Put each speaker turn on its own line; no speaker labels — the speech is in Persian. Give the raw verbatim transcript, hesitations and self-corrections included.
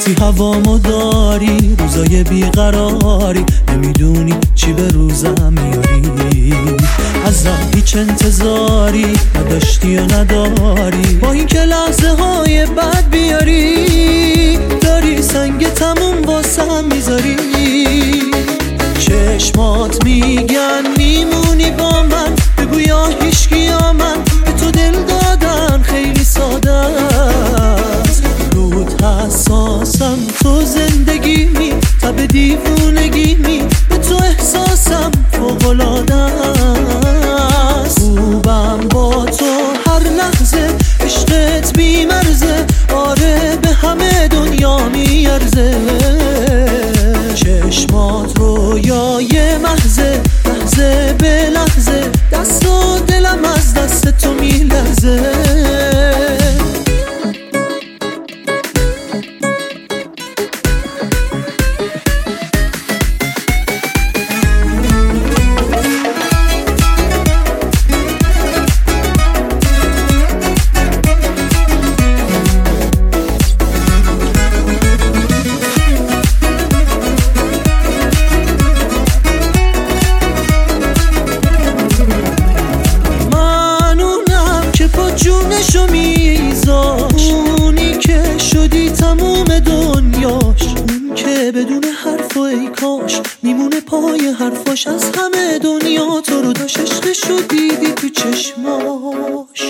کسی هوامو داری، روزای بیقراری، نمیدونی چی به روزم میاری. ازم هیچ انتظاری نداشتی و نداری، با این که لحظه های بد بیاری، داری سنگ تموم واسم میذاری. چشمات میگن میمونی با من، بگو یا هیچکی یا من، به تو دل دادن خیلی ساده است. رود حساسم تو زندگی می، تب دیوونگی می، به تو احساسم فوق‌العاده است. خوبم با تو هر لحظه، عشقت بی مرزه، آره به همه دنیا میارزه. چشمات رویای محضه، لحظه به لحظه، دست و دلم از دست تو میلرزه. جونشو میذاش، اونی که شدی تموم دنیاش، اون که بدون حرف و ای کاش میمونه پای حرفاش. از همه دنیا تو رو داشت، عشقشو دیدی تو چشماش.